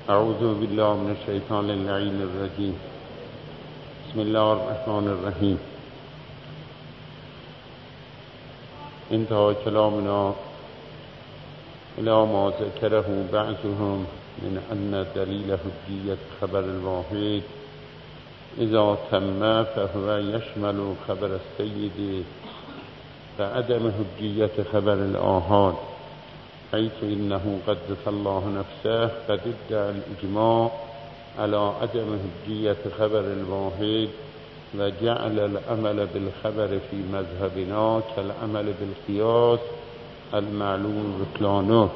اعوذ بالله من الشیطان اللعین الرجیم. بسم الله الرحمن الرحیم. انتهى كلامنا إلى ما ذكره بعضهم من أن دليل حجية خبر الواحد إذا تم فهو يشمل خبر السيد وعدم حجية خبر الآحاد، حيث إنه قدس الله نفسه قد ادعى الإجماع على عدم حجية خبر الواحد، وجعل العمل بالخبر في مذهبنا كالعمل بالقياس المعلوم بطلانه.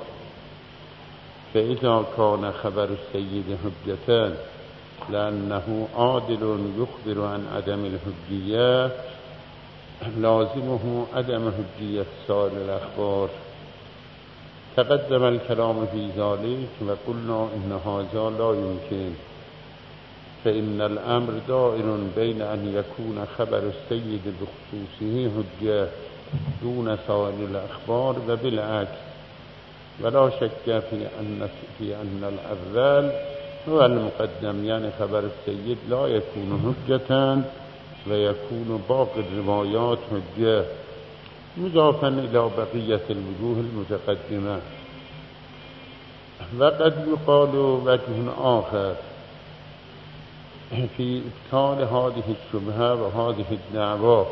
فإذا كان خبر السيد حجة لأنه عادل يخبر عن عدم الحجية، لازمه عدم حجية سائر الأخبار. تقدم الكلام في ذلك وقلنا إن هذا لا يمكن، فإن الأمر دائر بين أن يكون خبر السيد بخصوصه حجة دون سائر الأخبار وبالعكس، ولا شك في أن الأول هو المقدم، يعني خبر السيد لا يكون حجة ويكون باقي الروايات حجة، مضافا إلى بقية الوجوه المتقدمة. وقد يقال وجه آخر في إبطال هذه الشبهة وهذه الدعوة،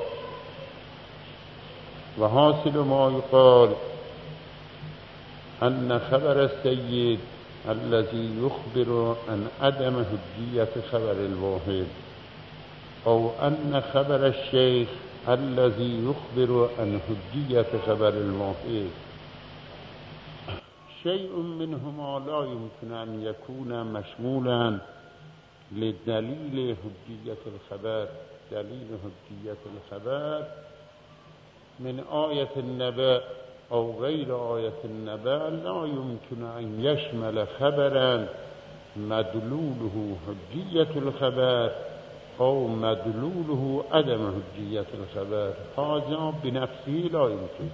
وحاصل ما يقال أن خبر السيد الذي يخبر عن عدم حجية خبر الواحد، أو أن خبر الشيخ الذي يخبر عن حجية خبر الواحد شيء منهما لا يمكن أن يكون مشمولا لدليل حجية الخبر. دليل حجية الخبر من آية النبأ أو غير آية النبأ لا يمكن أن يشمل خبرا مدلوله حجية الخبر أو مدلوله عدم حجية الخبر، هذا بنفسه لا يمكن.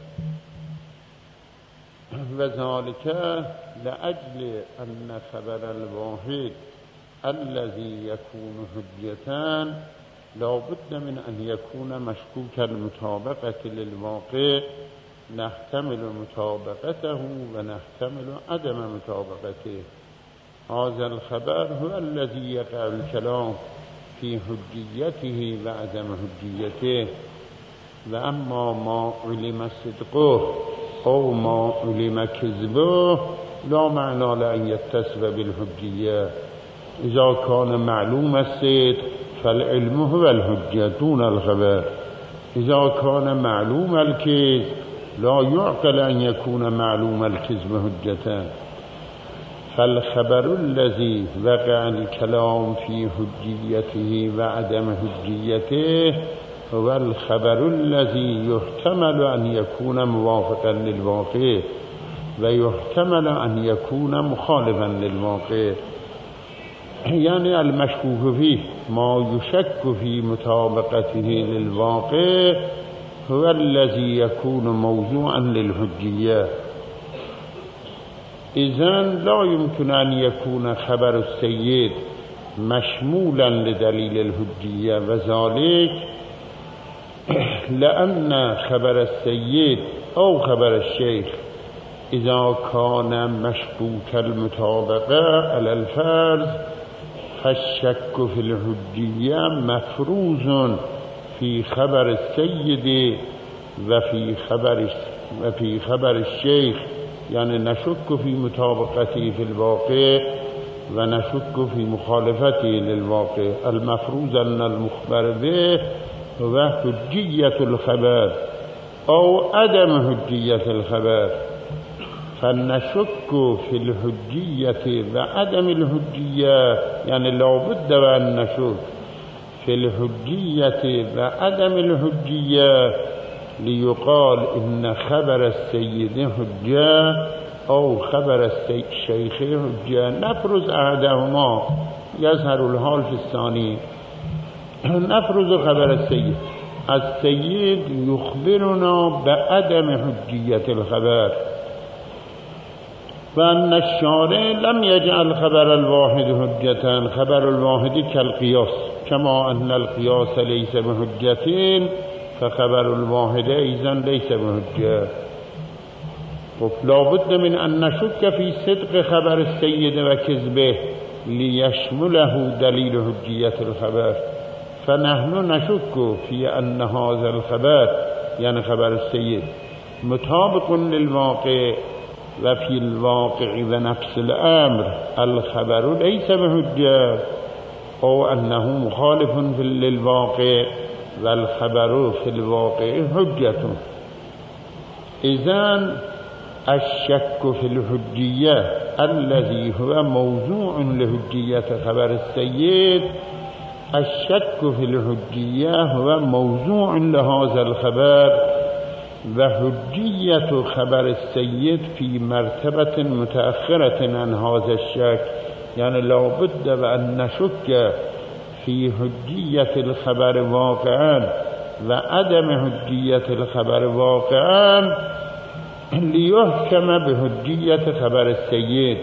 وذلك لأجل أن خبر الواحد الذي يكون حجة لا بد من أن يكون مشكوك المطابقة للواقع، نحتمل مطابقته ونحتمل عدم مطابقته. هذا الخبر هو الذي يقع الكلام في حجيته وعدم حجيته. وأما ما علم صدقه أو ما علم كذبه لا معنى لأن يتصف بالحجية. إذا كان معلوم الصدق فالعلم هو الحجة دون الخبر. إذا كان معلوم الكذب لا يعقل أن يكون معلوم الكذب حجة. فالخبر الذي وقع الكلام في حجيته وعدم حجيته هو الخبر الذي يحتمل أن يكون موافقا للواقع ويحتمل أن يكون مخالفا للواقع، يعني المشكوك فيه ما يشك في مطابقته للواقع هو الذي يكون موضوعا للحجية. إذن لا يمكن أن يكون خبر السيد مشمولا لدليل الحجية، وذلك لأن خبر السيد أو خبر الشيخ إذا كان مشكوك المطابقة على الفرض فالشك في الحجية مفروض في خبر السيد وفي خبر الشيخ، يعني نشك في مطابقته في الواقع ونشك في مخالفته للواقع. المفروض أن المخبر به هو حجية الخبر أو عدم حجية الخبر، فنشك في الحجية وعدم الحجية، يعني لا بد وأن نشك في الحجية وعدم الحجية ليقال إن خبر السيد حجة أو خبر الشيخ حجة. نفرض أحدهما يظهر الحال في الثاني. نفرض خبر السيد يخبرنا بعدم حجية الخبر، وأن الشارع لم يجعل خبر الواحد حجة، خبر الواحد كالقياس، كما أن القياس ليس بحجة فخبر الواحد أيضا ليس بحجة. لا بد من أن نشك في صدق خبر السيد وكذبه ليشمله دليل حجية الخبر، فنحن نشك في أن هذا الخبر يعني خبر السيد مطابق للواقع، وفي الواقع ونفس الأمر الخبر ليس بحجة، أو أنه مخالف للواقع والخبر في الواقع حجة. إذن الشك في الحجية الذي هو موضوع لحجية خبر السيد، الشك في الحجية هو موضوع لهذا الخبر، وحجية خبر السيد في مرتبة متأخرة عن هذا الشك. يعني لا بد وأن نشك في حجية الخبر واقعا وعدم حجية الخبر واقعا ليحكم بحجية خبر السيد.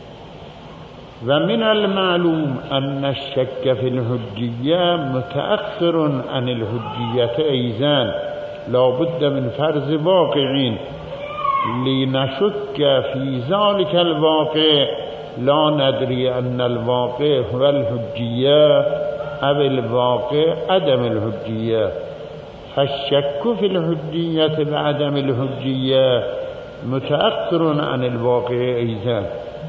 ومن المعلوم أن الشك في الحجية متأخر عن الحجية أيضا، لا بد من فرض واقعين لنشك في ذلك الواقع، لا ندري أن الواقع هو الحجية أو الواقع عدم الحجية. فالشك في الحجية وعدم الحجية متأخر عن الواقع أيضا.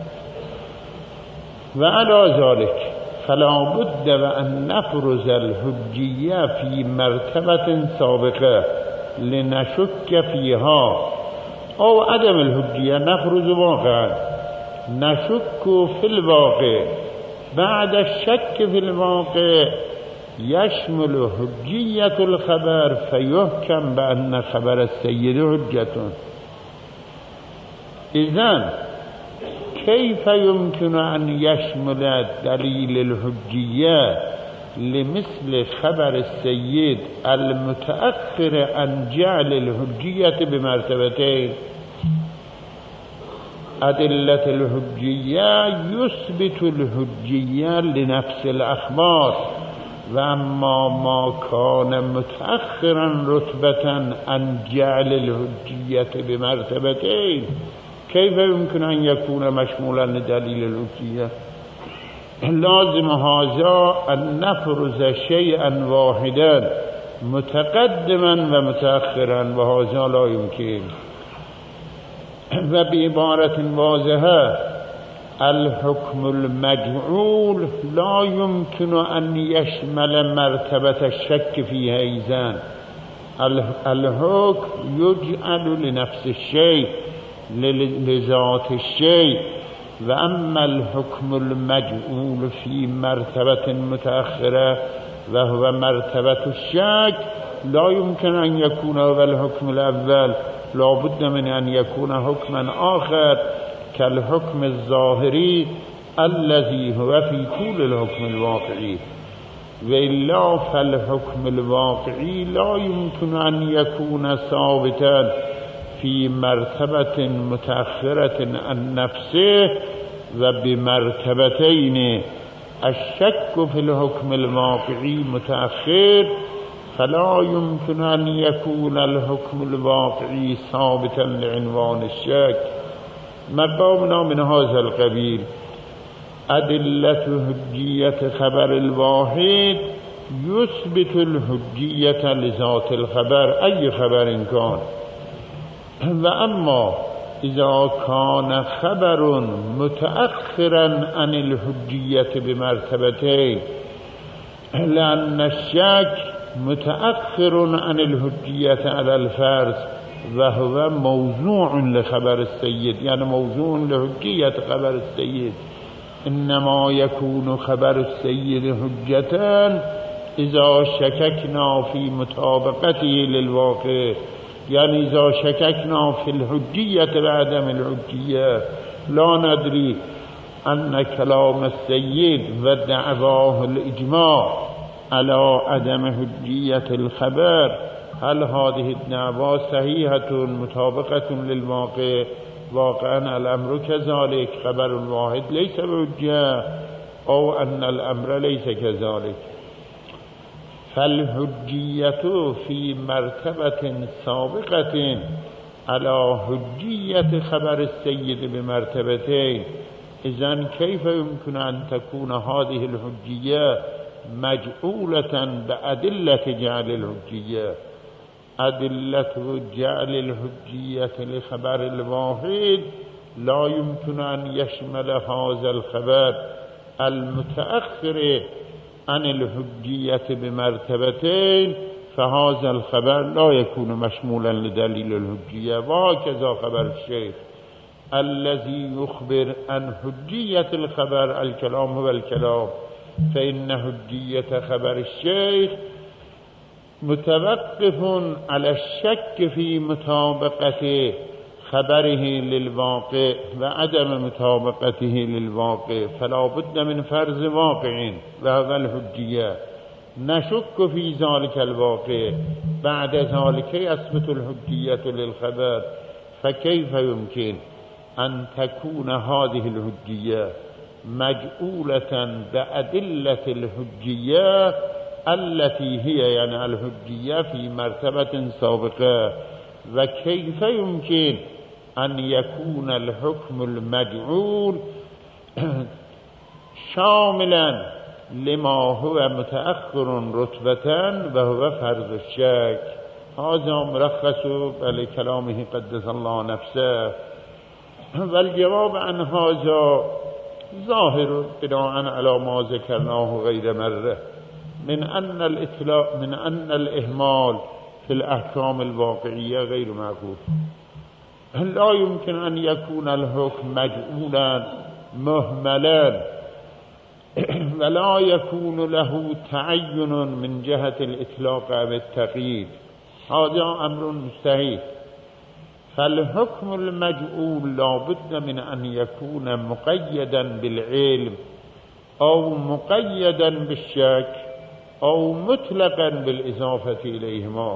وعلى ذلك فلا بد وأن نفرز الحجية في مرتبة سابقة لنشك فيها، أو عدم الحجية نفرز واقعا نشك في الواقع. بعد الشك في الواقع يشمل حجية الخبر فيحكم بأن خبر السيد حجة. إذن كيف يمكن أن يشمل دليل الحجية لمثل خبر السيد المتأخر عن جعل الحجية بمرتبتين؟ أدلة الحجية يثبت الحجية لنفس الأخبار، وأما ما كان متأخرا رتبة عن جعل الحجية بمرتبتين كيف يمكن أن يكون مشمولا لدليل الحجية؟ لازم هذا أن نفرز شيئا واحدا متقدما ومتأخرا، وهذا لا يمكن. وبعبارة واضحة الحكم المجعول لا يمكن أن يشمل مرتبة الشك فيها أيضا. الحكم يجعل لنفس الشيء لذات الشيء، وأما الحكم المجعول في مرتبة متأخرة وهو مرتبة الشك لا يمكن أن يكون هو الحكم الأول، لا بد من أن يكون حكما آخر كالحكم الظاهري الذي هو في طول الحكم الواقعي، وإلا فالحكم الواقعي لا يمكن أن يكون ثابتا في مرتبة متأخرة عن نفسه وبمرتبتين. الشك في الحكم الواقعي متأخر، فلا يمكن أن يكون الحكم الواقعي ثابتا لعنوان الشك. مقامنا من هذا القبيل أدلة حجية خبر الواحد يثبت الحجية لذات الخبر أي خبر كان. وأما إذا كان خبر متأخرا عن الحجية بمرتبتين، لأن الشك متأخر عن الحجية على الفرض وهو موضوع لخبر السيد، يعني موضوع لحجية خبر السيد. إنما يكون خبر السيد حجة إذا شككنا في مطابقته للواقع، يعني إذا شككنا في الحجية وعدم الحجية لا ندري أن كلام السيد ودعواه الإجماع على عدم حجية الخبر هل هذه الدعوة صحيحة مطابقة للواقع واقعا الامر كذلك خبر واحد ليس بحجة او ان الامر ليس كذلك. فالحجية في مرتبة سابقة على حجية خبر السيد بمرتبتين، إذن كيف يمكن أن تكون هذه الحجية مجعولة بأدلة جعل الحجية؟ أدلة جعل الحجية لخبر الواحد لا يمكن أن يشمل هذا الخبر المتأخر عن الحجية بمرتبتين، فهذا الخبر لا يكون مشمولا لدليل الحجية. وهكذا خبر الشيخ الذي يخبر عن حجية الخبر، الكلام هو الكلام، فإن حجية خبر الشيخ متوقف على الشك في مطابقة خبره للواقع وعدم مطابقته للواقع، فلا بد من فرض واقع وهو الحجية، نشك في ذلك الواقع، بعد ذلك يثبت الحجية للخبر. فكيف يمكن أن تكون هذه الحجية مجعولة بأدلة الحجية التي هي يعني الحجية في مرتبة سابقة؟ وكيف يمكن أن يكون الحكم المجعول شاملا لما هو متأخر رتبة وهو فرض الشك؟ هذا مرخص لكلامه قدس الله نفسه. والجواب عن هذا ظاهر بناء على ما ذكرناه غير مرة من أن الإهمال في الأحكام الواقعية غير معقول. لا يمكن أن يكون الحكم مجعولا مهملا ولا يكون له تعين من جهة الإطلاق أو التقييد، هذا أمر مستحيل. فالحكم المجعول لا بد من أن يكون مقيدا بالعلم أو مقيدا بالشك أو مطلقا بالإضافة إليهما،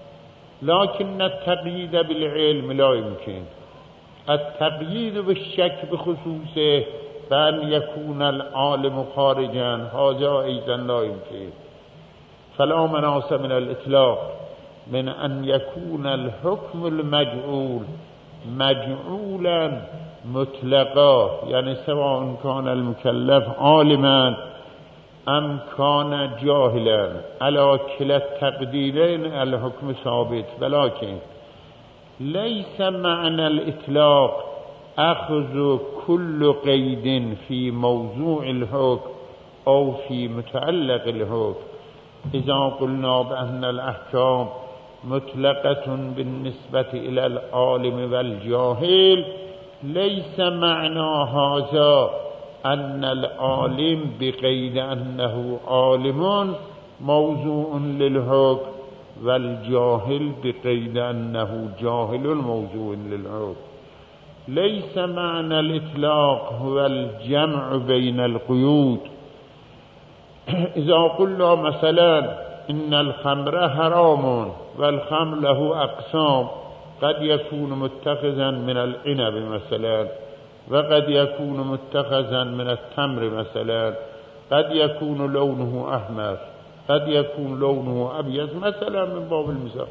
لكن التقييد بالعلم لا يمكن. التقييد بالشك بخصوصه بأن يكون العالم خارجا هذا أيضا لا يمكن. فلا مناص من الإطلاق من أن يكون الحكم المجعول مجعولا مطلقا، يعني سواء كان المكلف عالما أم كان جاهلا، على كلا التقديرين الحكم ثابت. ولكن ليس معنى الإطلاق أخذ كل قيد في موضوع الحكم أو في متعلق الحكم. إذا قلنا بأن الأحكام مطلقة بالنسبة إلى العالم والجاهل، ليس معنى هذا أن العالم بقيد أنه عالم موضوع للحكم والجاهل بقيد أنه جاهل موضوع للحكم. ليس معنى الإطلاق هو الجمع بين القيود. إذا قلنا مثلا إن الخمر حرام والخمر له أقسام، قد يكون متخذا من العنب مثلا، وقد يكون متخذا من التمر مثلا، قد يكون لونه أحمر، قد يكون لونه أبيض مثلا من باب المثال.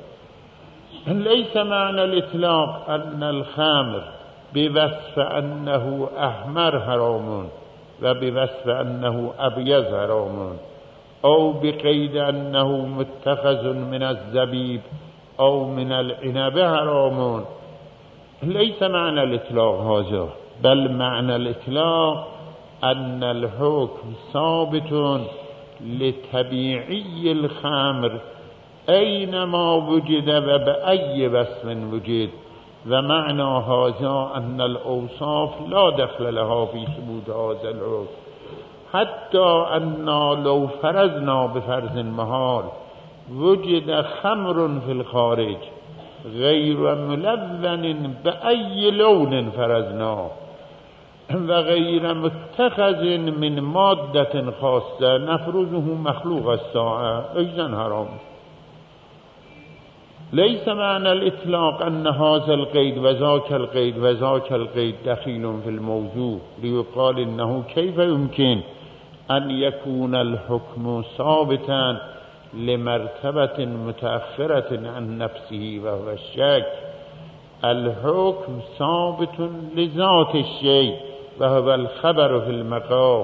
ليس معنى الإطلاق أن الخمر بوصف أنه أحمر حرام وبوصف أنه أبيض حرام، أو بقيد أنه متخذ من الزبيب أو من العنب حرام. ليس معنى الإطلاق هذا، بل معنى الإطلاق أن الحكم ثابت لطبيعي الخمر أينما وجد وبأي وصف وجد، ومعنى هذا أن الأوصاف لا دخل لها في ثبوت هذا الحكم، حتى أن لو فرضنا بفرض محال وجد خمر في الخارج غير ملون بأي لون فرضنا وغير متخذ من مادة خاصة نفرضه مخلوق الساعة، إذن حرام. ليس معنى الإطلاق أن هذا القيد وذاك القيد وذاك القيد دخيل في الموضوع ليقال إنه كيف يمكن أن يكون الحكم ثابتا لمرتبة متأخرة عن نفسه وهو الشك. الحكم ثابت لذات الشيء وهو الخبر في المقام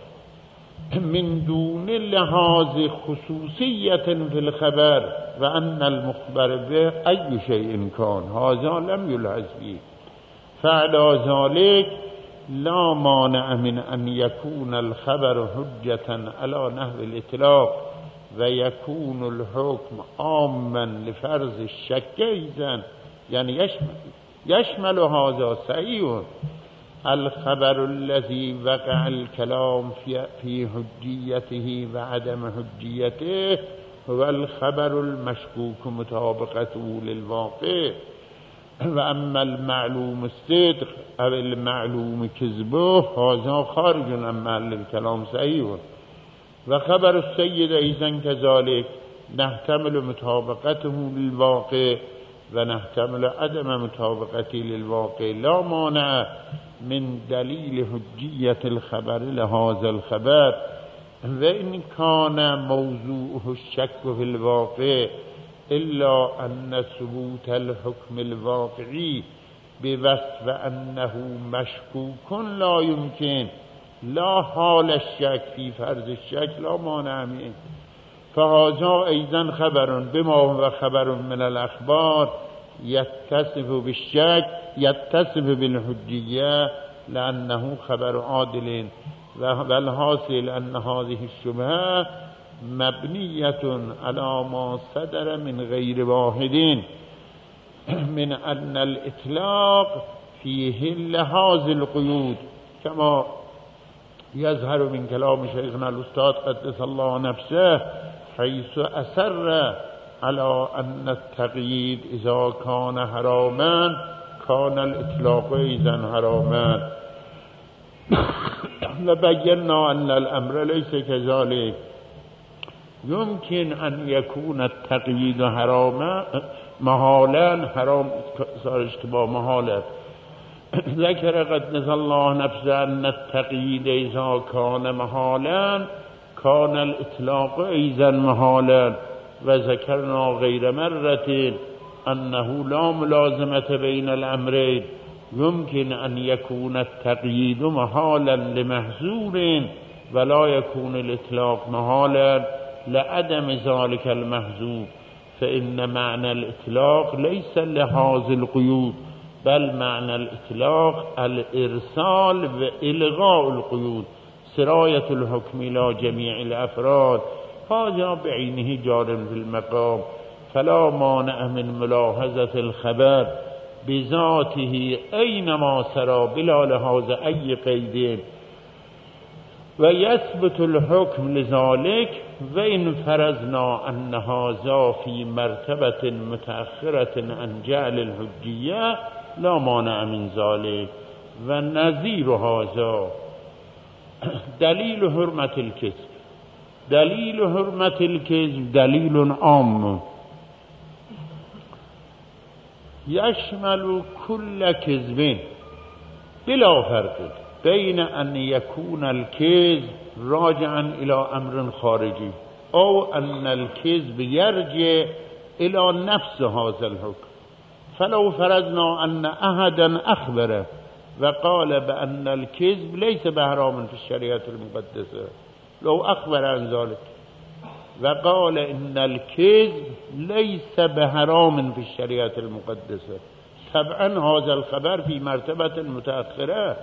من دون لحاظ خصوصية في الخبر وأن المخبر به أي شيء كان هذا لم يلحظ به، فعلى ذلك لا مانع من أن يكون الخبر حجة على نحو الإطلاق ويكون الحكم عاما لفرض الشك إذن، يعني يشمل هذا صحيح. الخبر الذي وقع الكلام في حجيته وعدم حجيته هو الخبر المشكوك مطابقته للواقع، وأما المعلوم الصدق أو المعلوم كذبه هذا خارج عن محل الكلام صحيح. وخبر السيد أيضا كذلك نحتمل مطابقته للواقع ونحتمل عدم مطابقته للواقع، لا مانع من دليل حجية الخبر لهذا الخبر، وإن كان موضوعه الشك في الواقع إلا أن ثبوت الحكم الواقعي بوصف أنه مشكوك لا يمكن، لا حال الشك في فرض الشك لا مانع منه. فهذا أيضا خبر بما هو خبر من الأخبار يتصف بالشك يتصف بالحجية لأنه خبر عادل، والحاصل أن هذه الشبهة مبنية على ما صدر من غير واحد من أن الإطلاق فيه لحاظ القيود، كما يظهر من كلام شيخنا الأستاذ قدس الله نفسه حيث أسر على أن التقييد إذا كان حراما كان الإطلاق إذن حراما، وبينا أن الأمر ليس كذلك. يمكن أن يكون التقييد حراما محالا، حرام صار اشتباه محالا. ذكر قدس الله نفسه أن التقييد إذا كان محالا كان الإطلاق أيضا محالا، وذكرنا غير مرة أنه لا ملازمة بين الأمرين، يمكن أن يكون التقييد محالا لمحظور ولا يكون الإطلاق محالا لعدم ذلك المحظور، فإن معنى الإطلاق ليس لحاظ القيود بل معنى الإطلاق الإرسال وإلغاء القيود، سراية الحكم إلى جميع الأفراد، هذا بعينه جار في المقام، فلا مانع من ملاحظة الخبر بذاته أينما سرى بلا لحاظ أي قيد، ويثبت الحكم لذلك. وإن فرضنا أن هذا في مرتبة متأخرة عن جعل الحجية لا مانع من ذلك. ونظير هذا دليل حرمة الكذب. دليل حرمة الكذب دليل عام يشمل كل كذب بلا فرق بين أن يكون الكذب راجعا إلى أمر خارجي أو أن الكذب يرجع إلى نفس هذا الحكم. فلو فرضنا أن أحدا أخبره وقال بأن الكذب ليس بحرام في الشريعة المقدسة، لو أخبر عن ذلك وقال إن الكذب ليس بحرام في الشريعة المقدسة، طبعا هذا الخبر في مرتبة متأخرة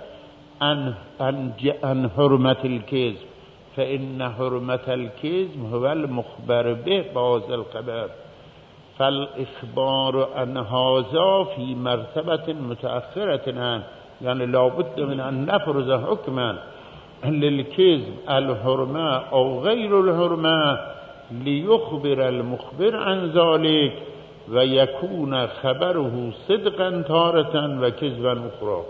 عن حرمة الكذب، فإن حرمة الكذب هو المخبر به بهذا الخبر، فالإخبار عن هذا في مرتبة متأخرة عنه، يعني لابد من أن نفرض حكما للكذب الحرمة أو غير الحرمة ليخبر المخبر عن ذلك ويكون خبره صدقا تارة وكذبا أخرى.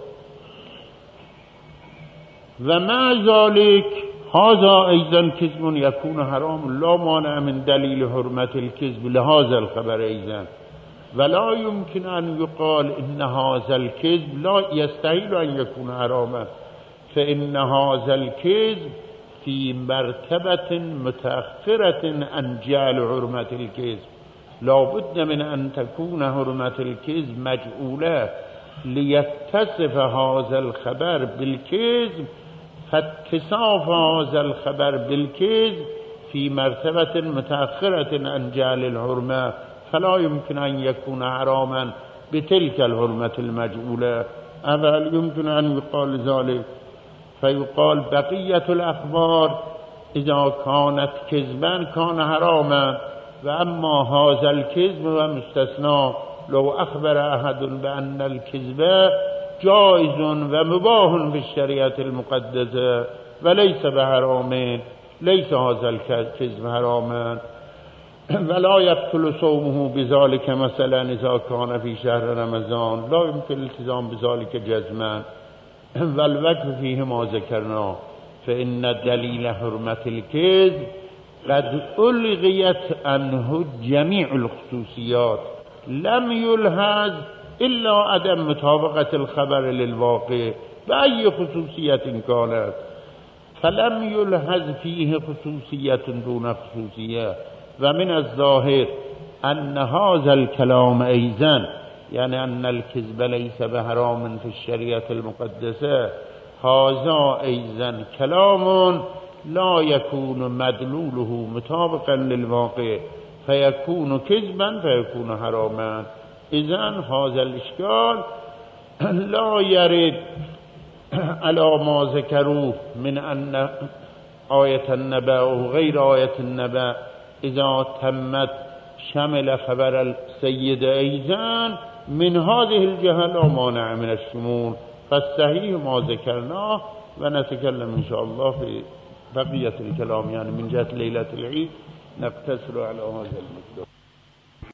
ومع ذلك هذا أيضا كذب يكون حرام، لا مانع من دليل حرمة الكذب لهذا الخبر أيضا، ولا يمكن أن يقال إن هذا الكذب لا يستحيل أن يكون حراما، فإن هذا الكذب في مرتبة متأخرة عن جعل حرمة الكذب. لا بد من أن تكون حرمة الكذب مجعولة ليتصف هذا الخبر بالكذب، فاتصاف هذا الخبر بالكذب في مرتبة متأخرة عن جعل الحرمة، فلا يمكن أن يكون حراما بتلك الحرمة المجعولة. أول يمكن أن يقال ذلك، فيقال بقية الأخبار إذا كانت كذبا كان حراما، وأما هذا الكذب ومستثنى. لو أخبر أحد بأن الكذب جائز ومباح في الشريعة المقدسة وليس بحرام، ليس هذا الكذب حراما، ولا يبطل صومه بذلك. مثلا إذا كان في شهر رمضان لا يمكن الالتزام بذلك جزما، والوجه فيه ما ذكرنا، فإن دليل حرمة الكذب قد ألغيت عنه جميع الخصوصيات، لم يلحظ إلا عدم مطابقة الخبر للواقع بأي خصوصية كانت، فلم يلحظ فيه خصوصية دون خصوصية. ومن الظاهر أن هذا الكلام أيضا، يعني أن الكذب ليس بحرام في الشريعة المقدسة، هذا أيضا كلام لا يكون مدلوله مطابقا للواقع، فيكون كذبا فيكون حراما. إذن هذا الإشكال لا يرد على ما ذكروه من أن آية النبأ وغير آية النبأ إذا تمت شمل خبر السيد أيضا من هذه الجهة لا مانع من الشمول. فالصحيح ما ذكرناه، ونتكلم إن شاء الله في بقية الكلام، يعني من جهة ليلة العيد نقتصر على هذا المقدار.